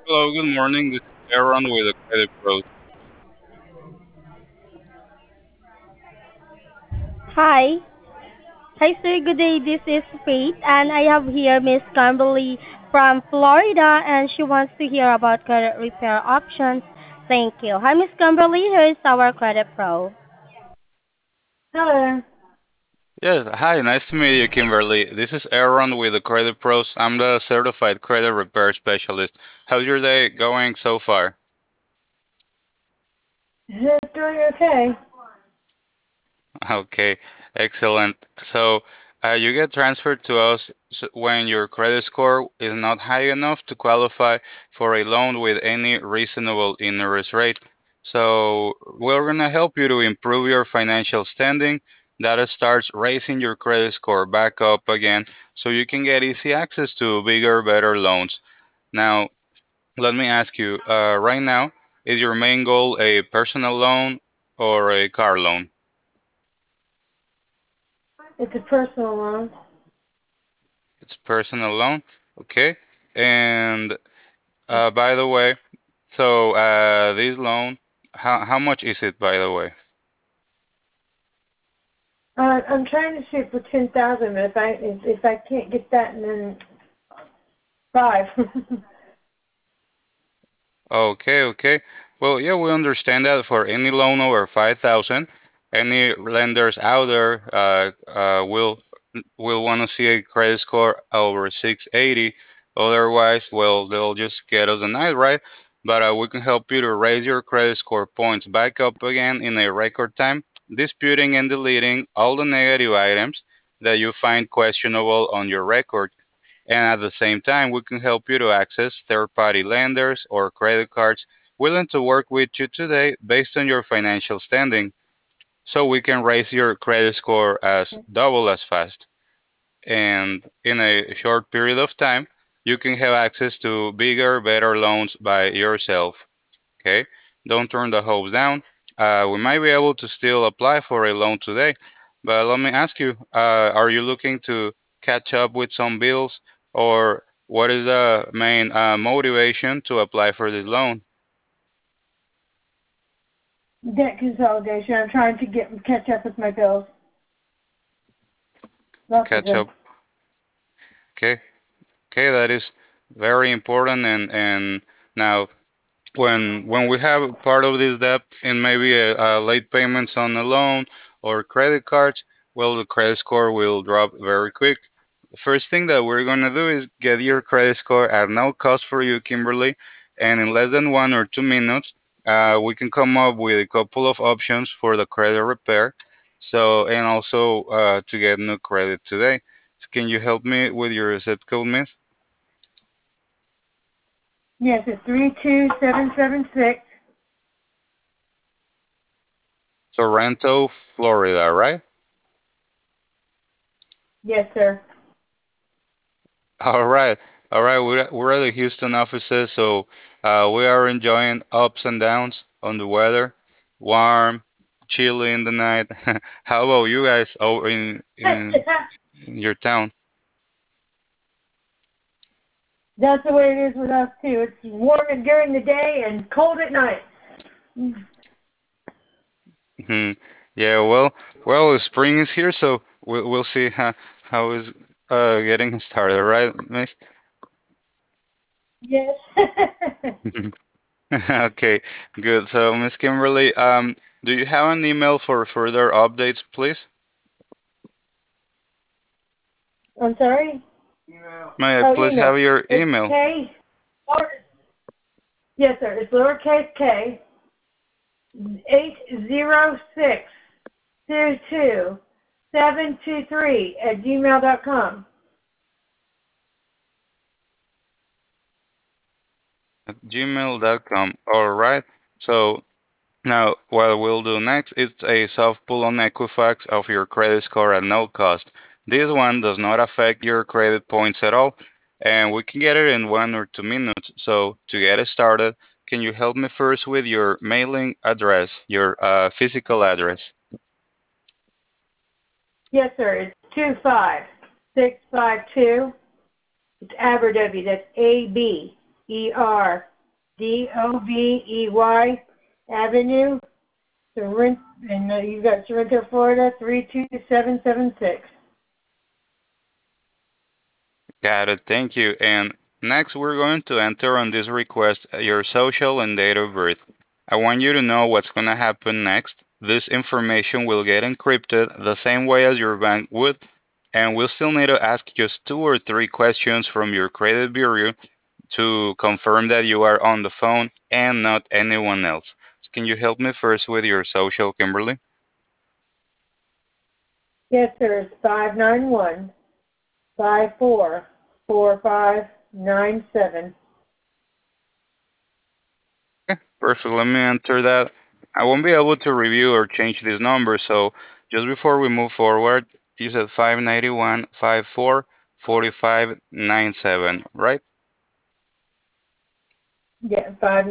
Hello, good morning. This is Aaron with the Credit Pros. Hi. Hi, sir. Good day. This is Faith, and I have here Miss Kimberly from Florida, and she wants to hear about credit repair options. Thank you. Hi, Miss Kimberly. Here is our credit pro. Hello. Yes, hi, nice to meet you, Kimberly. This is Aaron with the Credit Pros. I'm the certified credit repair specialist. How's your day going so far? It's doing okay. Okay, excellent. So, you get transferred to us when your credit score is not high enough to qualify for a loan with any reasonable interest rate. So, we're going to help you to improve your financial standing. That starts raising your credit score back up again so you can get easy access to bigger, better loans. Now, let me ask you, right now, is your main goal a personal loan or a car loan? It's a personal loan. It's personal loan. Okay. And by the way, so this loan, how much is it, by the way? I'm trying to shoot for 10,000, but if I can't get that, then five. Okay, okay. Well, yeah, we understand that for any loan over 5,000, any lenders out there will want to see a credit score over 680. Otherwise, well, they'll just get us denied, right? But we can help you to raise your credit score points back up again in a record time, disputing and deleting all the negative items that you find questionable on your record. And at the same time, we can help you to access third party lenders or credit cards willing to work with you today based on your financial standing. So we can raise your credit score as double as fast. And in a short period of time, you can have access to bigger, better loans by yourself. Okay, don't turn the hopes down. We might be able to still apply for a loan today, but let me ask you: are you looking to catch up with some bills, or what is the main motivation to apply for this loan? Debt consolidation. I'm trying to catch up with my bills. Lots of Catch them. up. Okay, okay, that is very important. And now, when we have part of this debt and maybe a late payments on the loan or credit cards, well, the credit score will drop very quick. The first thing that we're going to do is get your credit score at no cost for you, Kimberly, and in less than 1 or 2 minutes, we can come up with a couple of options for the credit repair. So, and also to get new credit today. So can you help me with your zip code, miss? Yes, it's 32776. Sorrento, Florida, right? Yes, sir. All right, all right. We're at the Houston offices, so we are enjoying ups and downs on the weather, warm, chilly in the night. How about you guys over in your town? That's the way it is with us too. It's warm during the day and cold at night. Hmm. Yeah, well, spring is here, so we'll see how is getting started, right, Miss? Yes. Okay, good. So, Miss Kimberly, do you have an email for further updates, please? I'm sorry. May I Oh, please email. have your It's email? K. Yes, sir. It's lowercase K 80622 723 @gmail.com. At gmail.com. All right. So now what we'll do next is a soft pull on Equifax of your credit score at no cost. This one does not affect your credit points at all, and we can get it in 1 or 2 minutes. So to get it started, can you help me first with your mailing address, your physical address? Yes, sir. It's 25652. It's Aberw. That's ABER Dovey Avenue, Sorrento, and you've got Sorrento, Florida 32776. Got it. Thank you. And next, we're going to enter on this request your social and date of birth. I want you to know what's going to happen next. This information will get encrypted the same way as your bank would, and we'll still need to ask just two or three questions from your credit bureau to confirm that you are on the phone and not anyone else. Can you help me first with your social, Kimberly? Yes, sir. It's 591-544597. Okay, perfect. Let me enter that. I won't be able to review or change this number, so just before we move forward, you said 591 54 4597, right? Yeah,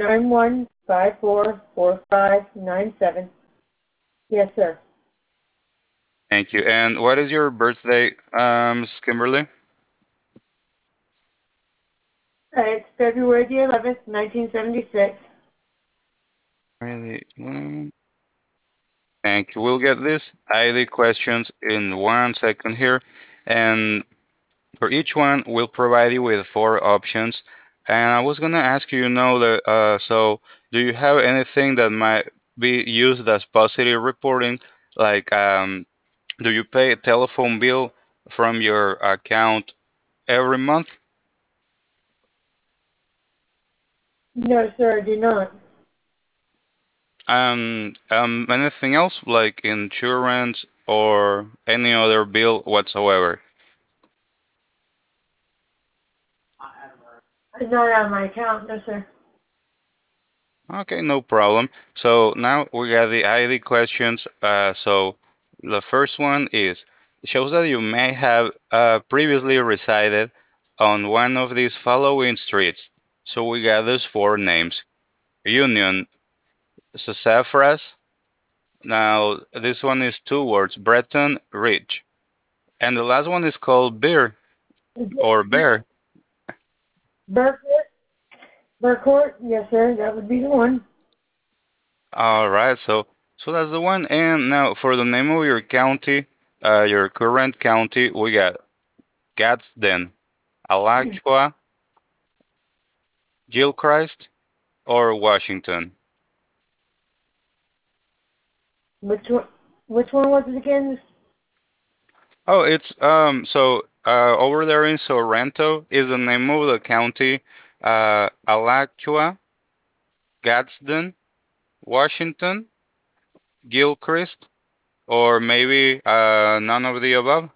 591-544597. Yes, sir. Thank you. And what is your birthday, Ms. Kimberly? It's February the 11th, 1976. Really? Thank you. We'll get this ID questions in 1 second here. And for each one, we'll provide you with four options. And I was gonna ask you, that, so do you have anything that might be used as positive reporting? Like, do you pay a telephone bill from your account every month? No, sir, I do not. Anything else like insurance or any other bill whatsoever? Not on my account, no, sir. Okay, no problem. So now we got the ID questions. So the first one is shows that you may have previously resided on one of these following streets. So we got these four names: Union, Sassafras. Now this one is two words: Breton Ridge, and the last one is called Beer Is or it Bear. Burkett? Burkett? Yes, sir, that would be the one. All right, so that's the one. And now for the name of your county, your current county, we got Gadsden, Alachua, Gilchrist, or Washington. Which one? Which one was it again? Oh, it's over there in Sorrento is the name of the county, Alachua, Gadsden, Washington, Gilchrist, or maybe none of the above.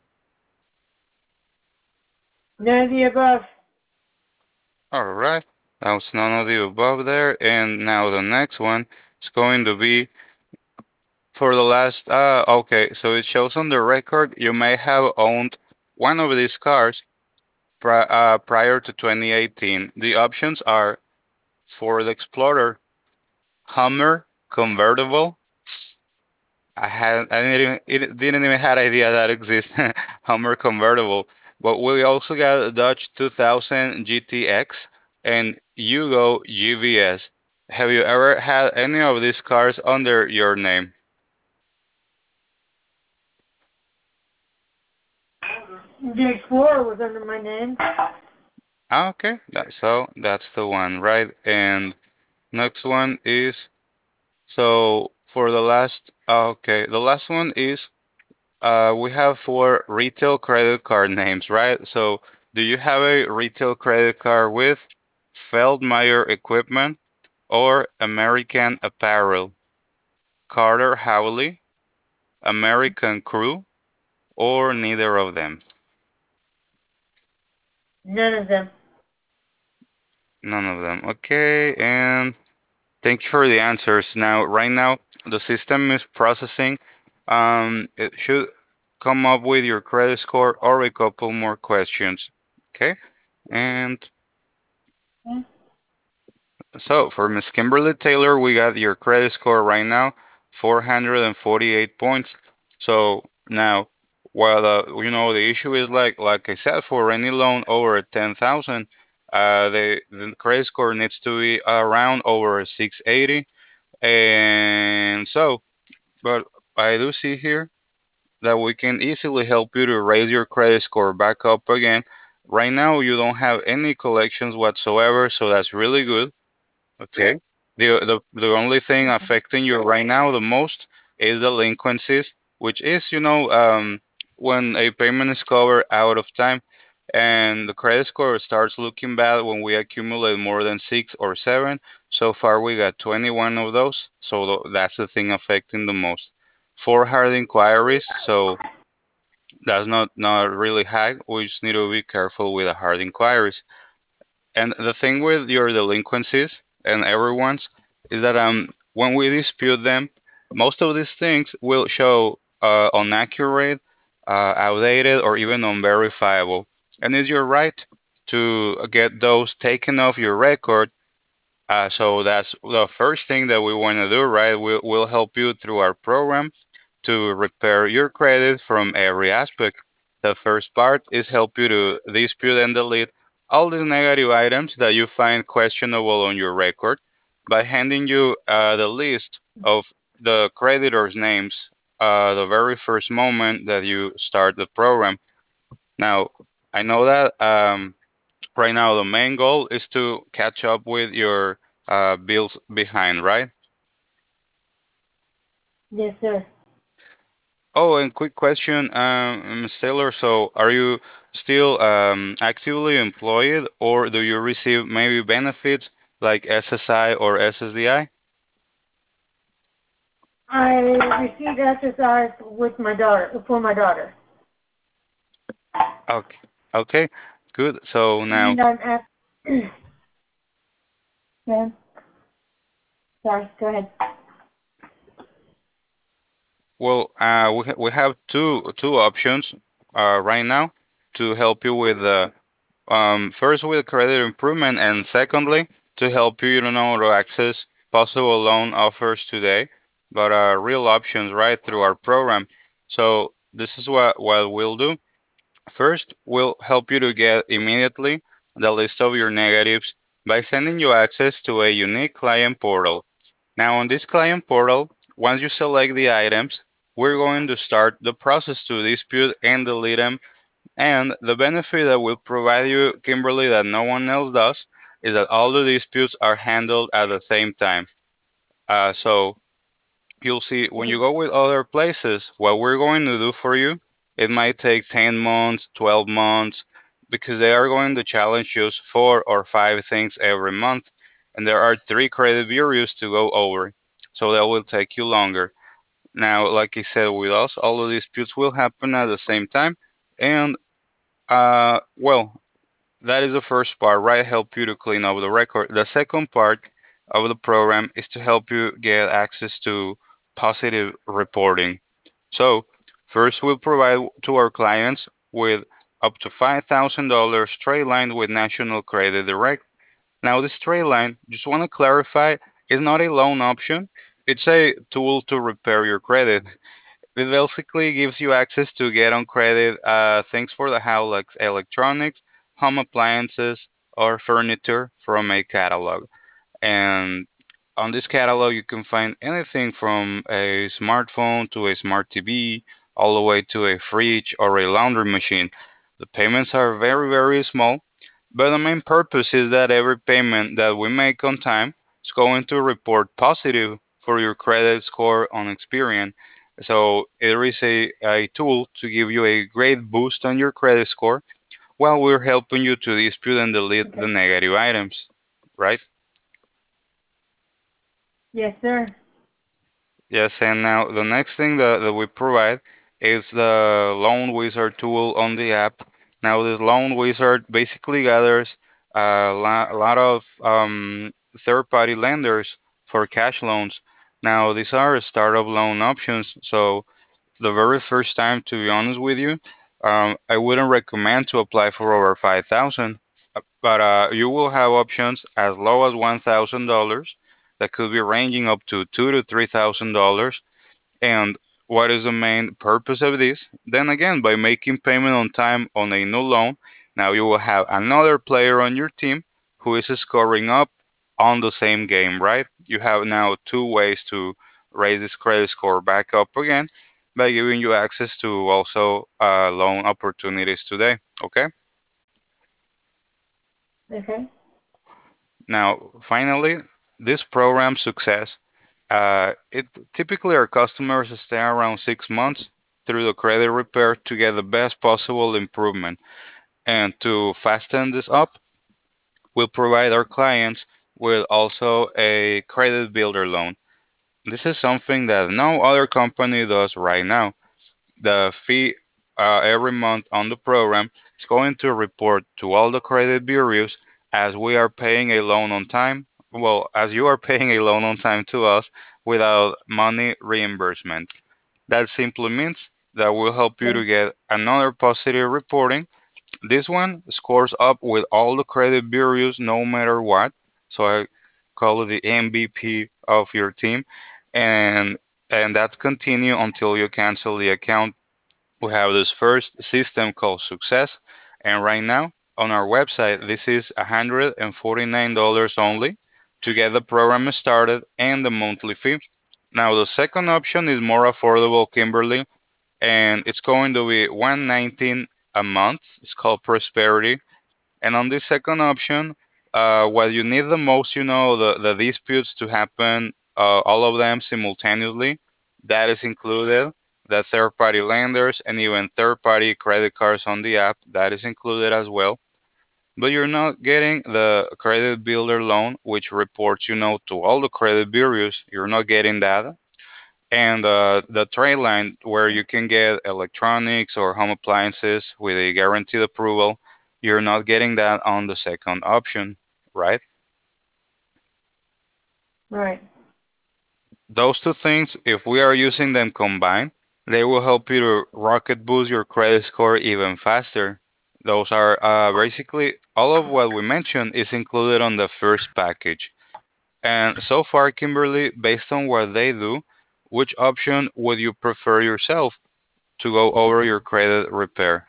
None of the above. All right, that was none of the above there. And now the next one is going to be for the last. Okay, so it shows on the record you may have owned one of these cars prior to 2018. The options are Ford Explorer, Hummer convertible. I didn't even had idea that exists. Hummer convertible. But we also got a Dodge 2000 GTX and Yugo GVS. Have you ever had any of these cars under your name? The Explorer was under my name. Okay, that's the one, right? And next one is so for the last. Okay, the last one is we have four retail credit card names, right? So, do you have a retail credit card with Feldmeyer Equipment or American Apparel, Carter Howley, American Crew, or neither of them? None of them. None of them. Okay, and thank you for the answers. Now, right now, the system is processing. It should come up with your credit score or a couple more questions. Okay, and so for Miss Kimberly Taylor, we got your credit score right now, 448 points. So now, while the issue is like I said, for any loan over 10,000, The credit score needs to be around over 680. And so, but I do see here that we can easily help you to raise your credit score back up again. Right now, you don't have any collections whatsoever, so that's really good. Okay. The only thing affecting you right now the most is delinquencies, which is, when a payment is covered out of time and the credit score starts looking bad when we accumulate more than six or seven. So far, we got 21 of those. So that's the thing affecting the most. Four hard inquiries, so that's not really high. We just need to be careful with the hard inquiries. And the thing with your delinquencies and everyone's is that when we dispute them, most of these things will show inaccurate, outdated, or even unverifiable. And it's your right to get those taken off your record. So that's the first thing that we want to do, right? We'll help you through our program to repair your credit from every aspect. The first part is help you to dispute and delete all the negative items that you find questionable on your record by handing you the list of the creditors' names the very first moment that you start the program. Now, I know that right now the main goal is to catch up with your bills behind, right? Yes, sir. Oh, and quick question, Ms. Taylor. So, are you still actively employed, or do you receive maybe benefits like SSI or SSDI? I received SSI with my daughter for my daughter, Okay, okay, good. So now, and I'm at. Yeah. Sorry. Go ahead. well, we have two options right now to help you with first with credit improvement, and secondly to help you, to access possible loan offers today, but real options right through our program. So this is what we'll do. First, we'll help you to get immediately the list of your negatives by sending you access to a unique client portal. Now, on this client portal, once you select the items, we're going to start the process to dispute and delete them, and the benefit that will provide you, Kimberly, that no one else does, is that all the disputes are handled at the same time. So you'll see when you go with other places, what we're going to do for you, it might take 10 months, 12 months, because they are going to challenge you four or five things every month. And there are three credit bureaus to go over. So that will take you longer. Now, like I said, with us, all the disputes will happen at the same time. And well, that is the first part, right? Help you to clean up the record. The second part of the program is to help you get access to positive reporting. So, first, we'll provide to our clients with up to $5,000 trade line with National Credit Direct. Now, this trade line, just want to clarify, is not a loan option. It's a tool to repair your credit. It basically gives you access to get on credit things for the house like electronics, home appliances, or furniture from a catalog. And on this catalog, you can find anything from a smartphone to a smart TV, all the way to a fridge or a laundry machine. The payments are very, very small, but the main purpose is that every payment that we make on time is going to report positive for your credit score on Experian. So it is a tool to give you a great boost on your credit score while we're helping you to dispute and delete the Okay. negative items, right? Yes, sir. Yes, and now the next thing that we provide is the Loan Wizard tool on the app. Now, this Loan Wizard basically gathers a lot of third-party lenders for cash loans. Now, these are startup loan options, so the very first time, to be honest with you, I wouldn't recommend to apply for over 5,000, but you will have options as low as $1,000 that could be ranging up to two to $3,000. And what is the main purpose of this? Then again, by making payment on time on a new loan, Now you will have another player on your team who is scoring up on the same game, right? You have now two ways to raise this credit score back up again by giving you access to also loan opportunities today. Okay. Okay. Now, finally, this program success. It typically our customers stay around 6 months through the credit repair to get the best possible improvement. And to fasten this up, we'll provide our clients with also a credit builder loan. This is something that no other company does right now. The fee every month on the program is going to report to all the credit bureaus as we are paying a loan on time. Well, as you are paying a loan on time to us without money reimbursement. That simply means that will help you Okay. to get another positive reporting. This one scores up with all the credit bureaus no matter what. So I call it the MVP of your team. And and that continue until you cancel the account. We have this first system called Success, and right now on our website, this is $149 only to get the program started and the monthly fee. Now, the second option is more affordable, Kimberly, and it's going to be 119 a month. It's called Prosperity, and on this second option, what you need the most, the disputes to happen, all of them simultaneously. That is included. The third party lenders and even third party credit cards on the app, that is included as well. But you're not getting the credit builder loan, which reports, to all the credit bureaus. You're not getting that. And the trade line where you can get electronics or home appliances with a guaranteed approval, you're not getting that on the second option, right? Right. Those two things, if we are using them combined, they will help you to rocket boost your credit score even faster. Those are basically all of what we mentioned is included on the first package. And so far, Kimberly, based on what they do, which option would you prefer yourself to go over your credit repair?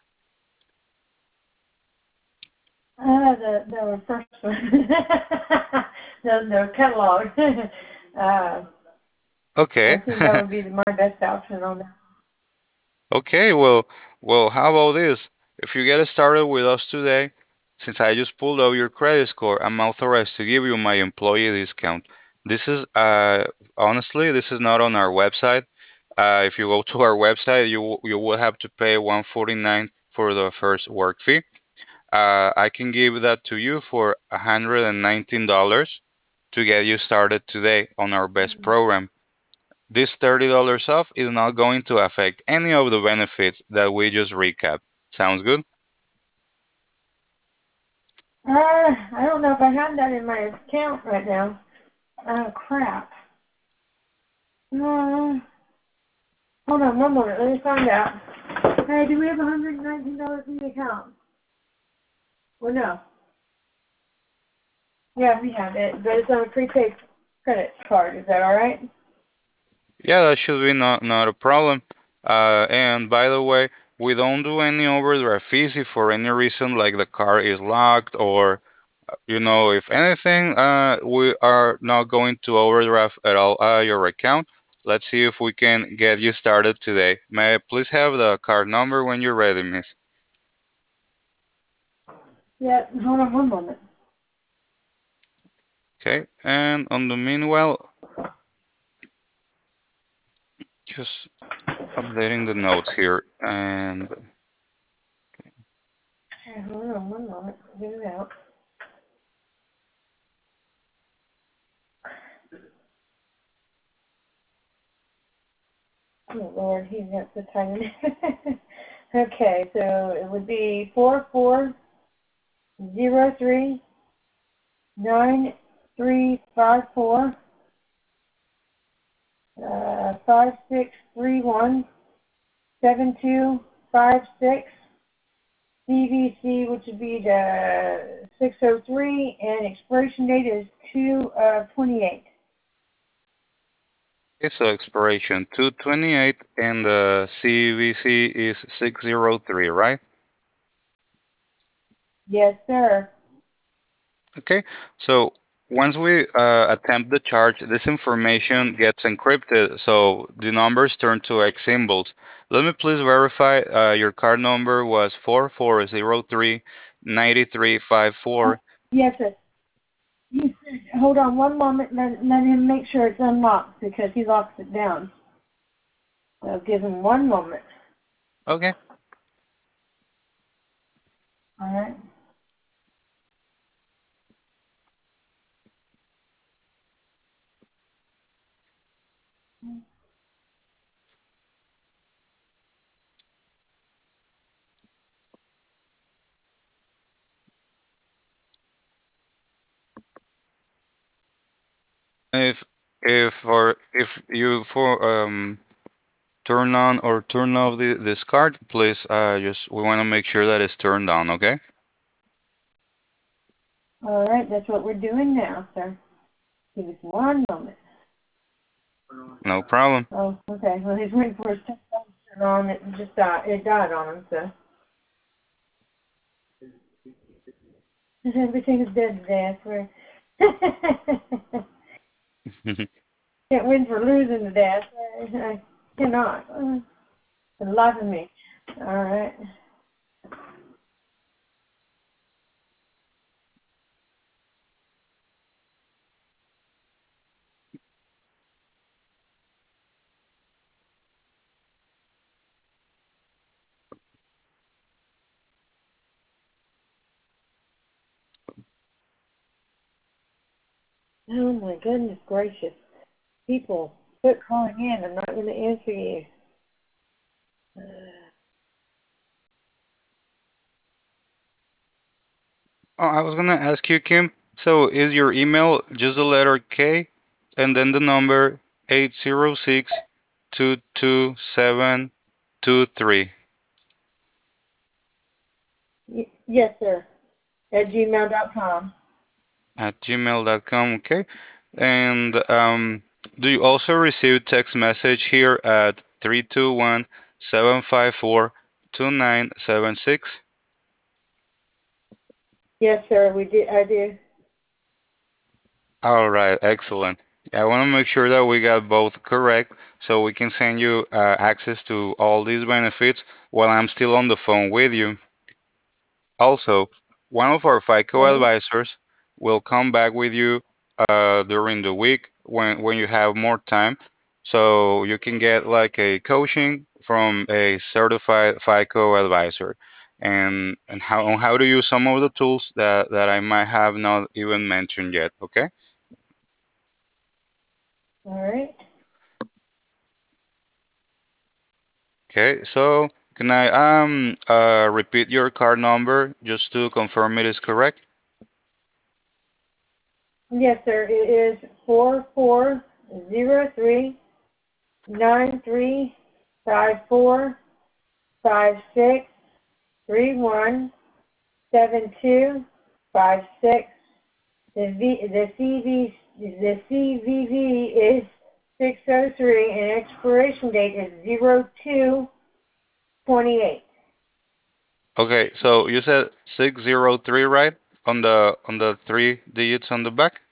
The first one. The catalog. uh, I Okay. think that would be my best option on that. Okay, well, how about this? If you get started with us today, since I just pulled up your credit score, I'm authorized to give you my employee discount. This is honestly, this is not on our website. If you go to our website, you will have to pay 149 for the first work fee. I can give that to you for $119 to get you started today on our best program. This $30 off is not going to affect any of the benefits that we just recapped. Sounds good? I don't know if I have that in my account right now. Oh, crap. Hold on one moment. Let me find out. Hey, do we have $119 in the account? Well, no. Yeah, we have it, but it's on a prepaid credit card. Is that all right? Yeah, that should be not a problem. And by the way, we don't do any overdraft fees if for any reason like the car is locked or if anything, we are not going to overdraft at all your account. Let's see if we can get you started today. May I please have the card number when you're ready, miss? Yeah, hold on one moment. Okay, and on the meanwhile, just updating the notes here. And Okay, hold on one moment. Get it out. Oh, Lord, he's got so tiny. Okay, so it would be 44039354 56317256 CVC, which would be the 603, and expiration date is 2/28. it's expiration 228 and the CVC is 603, right? Yes, sir. Okay, so once we attempt the charge, this information gets encrypted, so the numbers turn to X symbols. Let me please verify your card number was 44039354. Yes, sir. Hold on one moment. Let him make sure it's unlocked because he locks it down. So give him one moment. Okay. All right. If if you turn on or turn off this card, please just we want to make sure that it's turned on, okay? All right. That's what we're doing now, sir. Give us one moment. No problem. Oh, okay. Well, he's waiting for his to turn on. It just died. It died on him, so. Everything is dead today, I swear. Can't win for losing today. I cannot. For the life of me. All right. Oh my goodness gracious. People, quit calling in. I'm not going to answer you. Oh, I was gonna ask you, Kim. So is your email just the letter K and then the number 806-227-23 Yes, sir. At gmail.com. at gmail.com, okay? And do you also receive text message here at 321-754-2976? Yes, sir. We did. I do. All right, excellent. I want to make sure that we got both correct so we can send you access to all these benefits while I'm still on the phone with you. Also, one of our FICO Okay. advisors will come back with you during the week when you have more time, so you can get like a coaching from a certified FICO advisor and how to use some of the tools that I might have not even mentioned yet. Okay? All right. Okay. So can I repeat your card number just to confirm it is correct? Yes, sir. It is 44039356317256. The CVV is 603 and expiration date is 02/28. Okay, so you said 603, right? On the three digits on the back?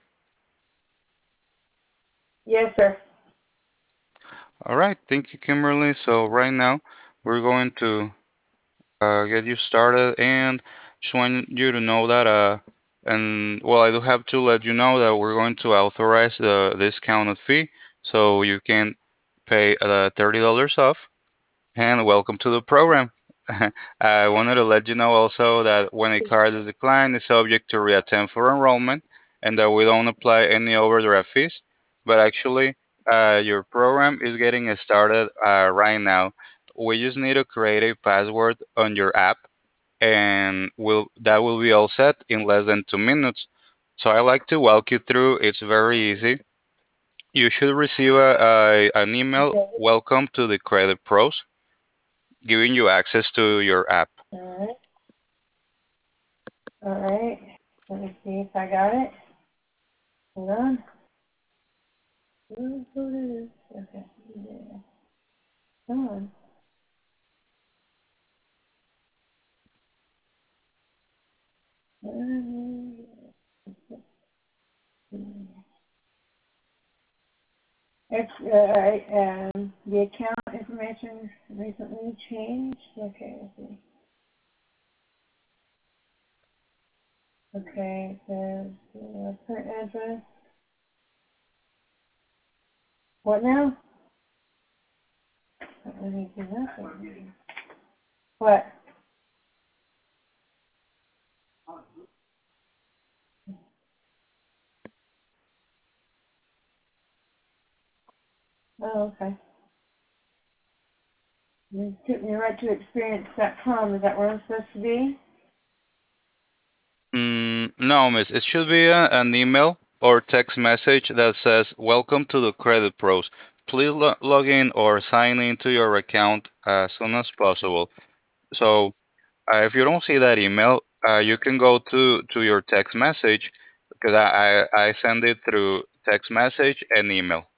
Yes, sir. All right, thank you, Kimberly. So right now we're going to get you started and just want you to know that and well, I do have to let you know that we're going to authorize the discounted fee so you can pay $30 off. And welcome to the program. I wanted to let you know also that when a card is declined, it's subject to reattempt for enrollment and that we don't apply any overdraft fees. But actually, your program is getting started right now. We just need to create a password on your app and that will be all set in less than 2 minutes. So I like to walk you through. It's very easy. You should receive an email, Okay. welcome to the Credit Pros, giving you access to your app. All right. All right. Let me see if I got it. Hold on. Okay. Yeah. Come on. It's, the account information recently changed. Okay, let's see. Okay, it says current address. What now? Let me do nothing. What? Oh, okay. You took me right to experience.com. Is that where I'm supposed to be? No, miss. It should be an email or text message that says, "Welcome to the Credit Pros. Please log in or sign into your account as soon as possible." So, if you don't see that email, you can go to your text message because I send it through text message and email.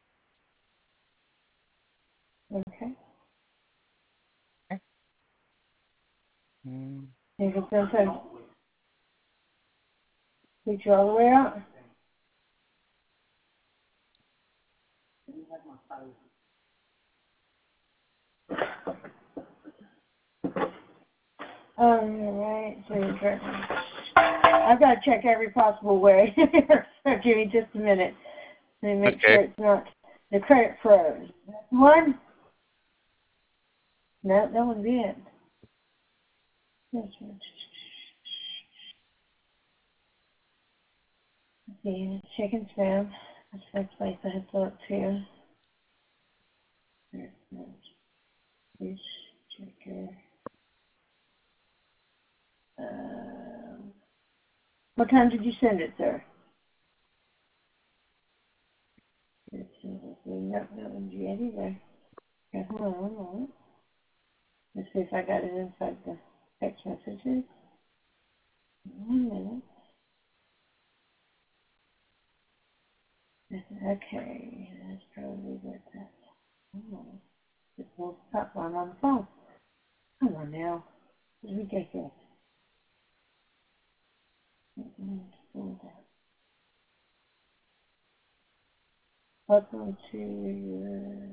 Okay. Mm. You can sometimes reach you all the way out. Alright, so I've got to check every possible way. So give me just a minute to make Okay. sure it's not the credit froze. One? No, that would be it. See, chicken spam. That's the next place I have to look to. Fish checker. What time did you send it, sir? Nope, that one's yet either. Okay, hold on one moment. Let's see if I got it inside the text messages. 1 minute. Okay, that's probably what that. Oh, it will stop while I'm on the phone. Come on now. It's ridiculous. Welcome to your.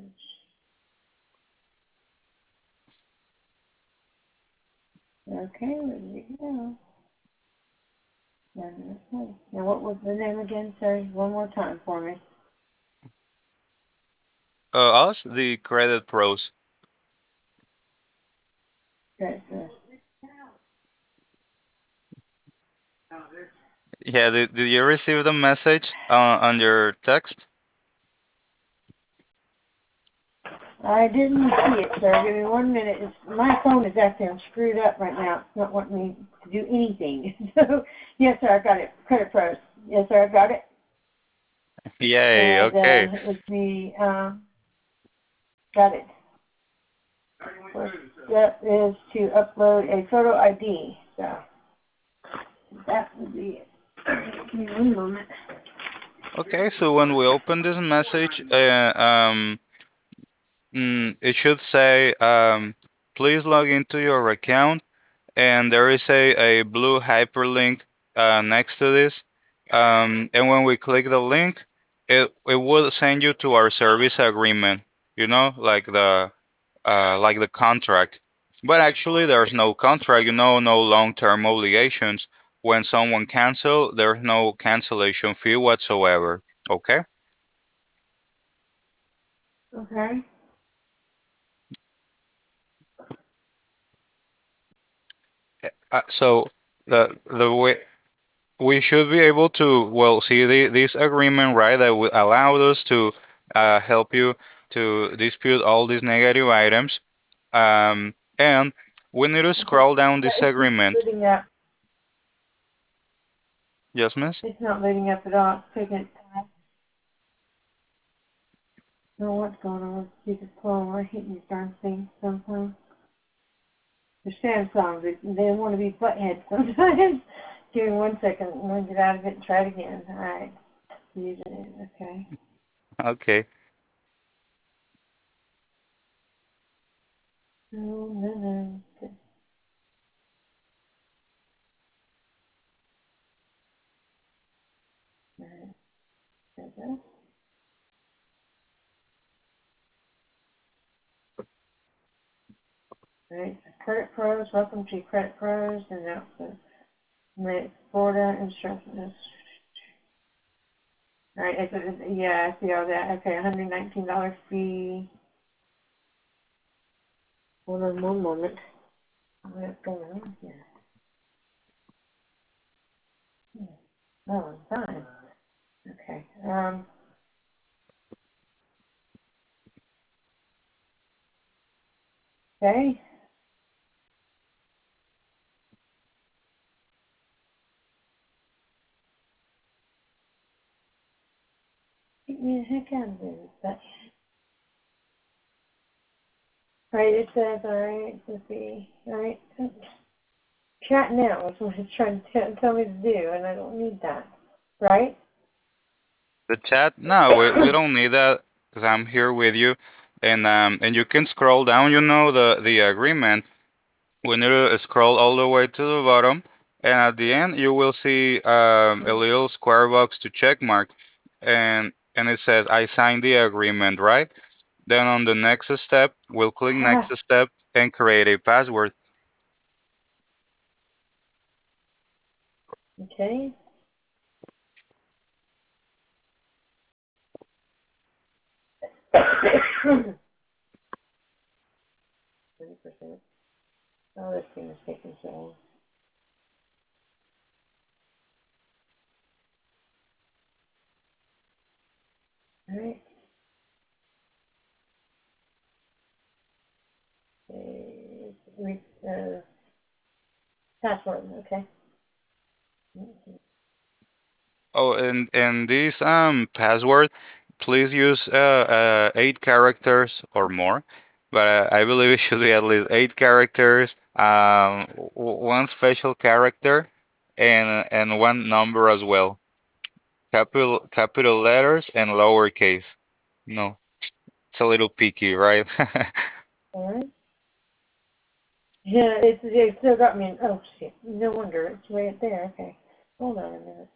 Okay, there we go. Okay. Now, what was the name again? Sorry, one more time for me. Us, the Credit Pros. Okay, Yeah, did you receive the message on your text? I didn't see it, sir. Give me 1 minute. My phone is acting screwed up right now. It's not wanting me to do anything. So, yes, sir, I got it. Credit Pros. Yes, sir, I got it. Yay, And okay. it was the, got it. First step is to upload a photo ID. So, that would be it. Give me 1 moment. Okay, so when we open this message, it should say, please log into your account, and there is a blue hyperlink next to this. And when we click the link, it will send you to our service agreement, like the contract. But actually, there's no contract, no long-term obligations. When someone cancel, there's no cancellation fee whatsoever. Okay? Okay. So the way we should be able to see this agreement, right, that will allow us to help you to dispute all these negative items. And we need to scroll down this It's not agreement. loading up. Yes, miss? It's not loading up at all. It's taking its time. I don't know what's going on with stupid phone. I hate these darn things sometimes. The Samsung, they want to be buttheads sometimes. Give me 1 second. I'm going to get out of it and try it again. All right. Using it. Okay. Okay. No, no, no. There we go. All right, Credit Pros, welcome to Credit Pros, and that's the Florida instructions. All right, yeah, I see all that. Okay, $119 fee. Hold on one moment. What's going on here? Oh, I'm fine. Okay. Okay. Get me the heck out of this. But, right, it says, all right, let's see. All right. Chat now is what it's trying to tell me to do, and I don't need that. Right? The chat? No, we don't need that because I'm here with you, and you can scroll down. You know the agreement. We need to scroll all the way to the bottom, and at the end you will see a little square box to check mark, and it says I signed the agreement, right? Then on the next step, we'll click next step and create a password. Okay. 20%. Oh, this thing is taking so long. All right. Uh, password. Okay. Oh, and this password, please use 8 characters or more, but I believe it should be at least 8 characters, one special character, and one number as well. Capital letters and lowercase. No, it's a little picky, right? All right. Yeah, it still got me in, oh shit, no wonder, it's right there, okay. Hold on a minute.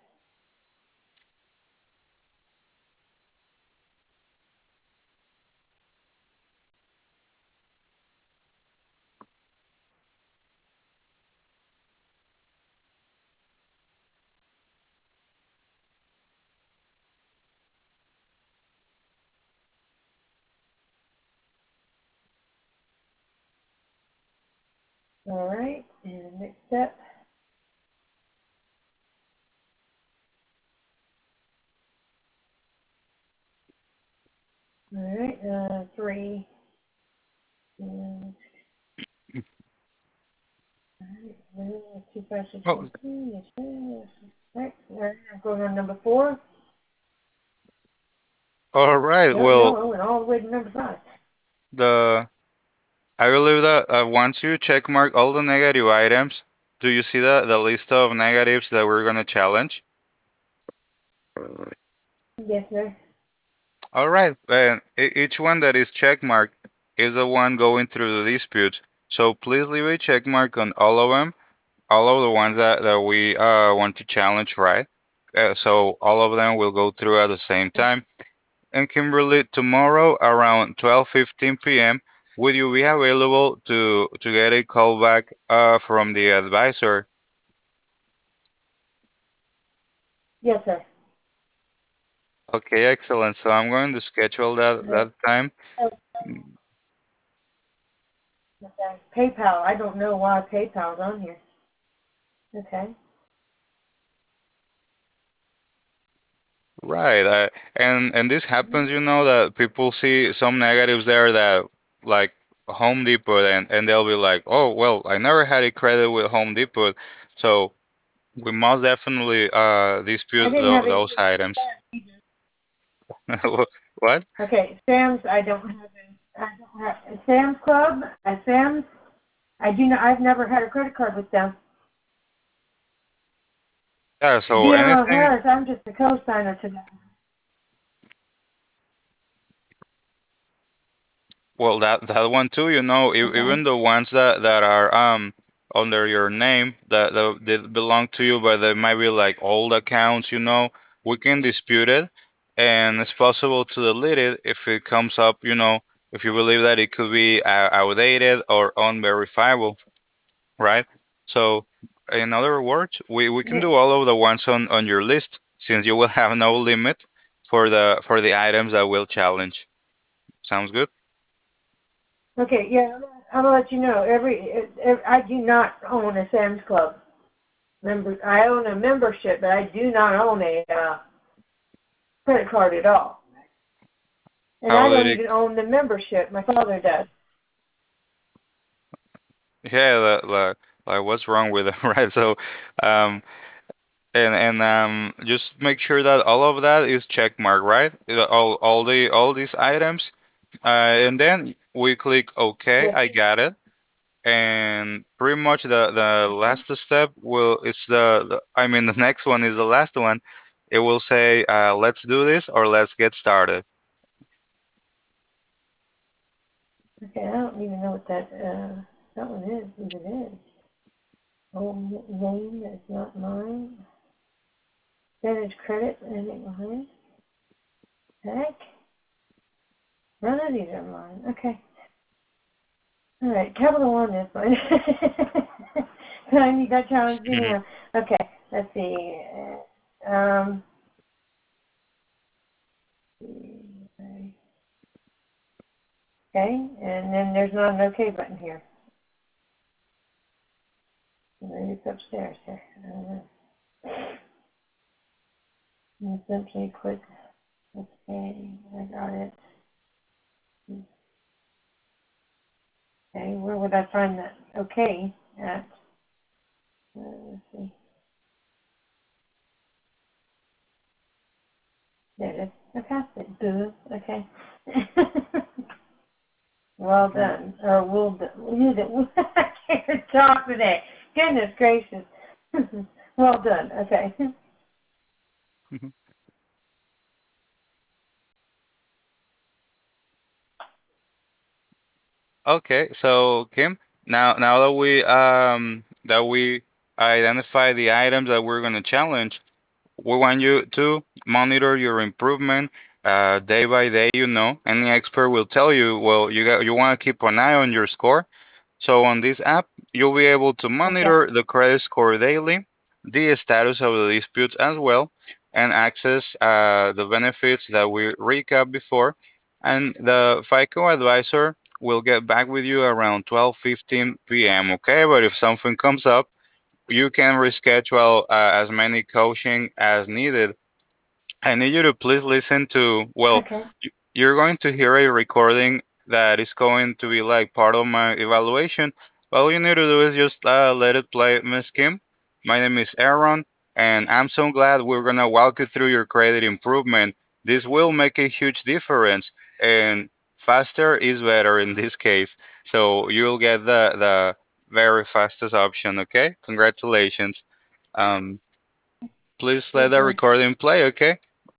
All right, and next step. All right, 3. And, all right, 2, 5, 6, Oh, 7, 8, yes, yes. All right, I'm going on number 4. all right. Yep, no, Well, I went all the way to number 5. the I believe that once you check mark all the negative items, do you see the list of negatives that we're gonna challenge? Yes, sir. All right, and each one that is check marked is the one going through the dispute. So please leave a check mark on all of them, all of the ones that we want to challenge, right? So all of them will go through at the same time. And Kimberly, tomorrow around 12:15 p.m., will you be available to get a call back from the advisor? Yes, sir. Okay, excellent. So I'm going to schedule that time. Oh, okay. PayPal, I don't know why PayPal's on here. Okay. Right. And this happens, that people see some negatives there that like Home Depot and they'll be like, "Oh, well, I never had a credit with Home Depot." So we must definitely I dispute didn't have those anything. items. What? Okay, Sam's, I don't have any. I don't have Sam's Club. Sam's, I do not. I've never had a credit card with them. Yeah, so BMO anything, Harris, I'm just a co-signer to that. well, that one too, Okay. even the ones that are under your name that belong to you, but they might be like old accounts. we can dispute it, and it's possible to delete it if it comes up, if you believe that it could be outdated or unverifiable, right? So, in other words, we can Yeah. do all of the ones on your list since you will have no limit for the items that will challenge. Sounds good? Okay, yeah, I'm gonna let you know. I do not own a Sam's Club member. I own a membership, but I do not own a credit card at all. And I How did don't it? even own the membership. My father does. Yeah, like what's wrong with it, right? So, um, and just make sure that all of that is check mark, right? All these items, and then we click OK. Yes. I got it. And pretty much the last step will it's I mean the next one is the last one. It will say let's do this or let's get started. Okay, I don't even know what that one is. What it is. Oh, name that's not mine. Manage credit. Anything behind? Heck. None of these are mine. Okay. All right. Capital One is mine. You got challenged me Mhm. now. Okay. Let's see. Um. Okay. And then there's not an OK button here. Maybe it's upstairs here. I don't know. And simply click OK. I got it. Okay. Where would I find that OK at? Let's see. There it is. I passed it. Boo. Okay. Well done. Or well done. I can't talk today. Goodness gracious. Well done. Okay. Okay, so Kim, now that we identify the items that we're gonna challenge, we want you to monitor your improvement day by day. Any expert will tell you, well, you want to keep an eye on your score. So on this app, you'll be able to Okay. monitor the credit score daily, the status of the disputes as well, and access the benefits that we recap before. And the FICO advisor will get back with you around 12:15 p.m. Okay, but if something comes up, you can reschedule as many coaching as needed. I need you to please listen to, well, Okay. you're going to hear a recording that is going to be like part of my evaluation. All you need to do is just let it play, Miss Kim. My name is Aaron, and I'm so glad we're going to walk you through your credit improvement. This will make a huge difference, and faster is better in this case. So you'll get the very fastest option, okay? Congratulations. Um, Please let Thank the you. recording play, okay?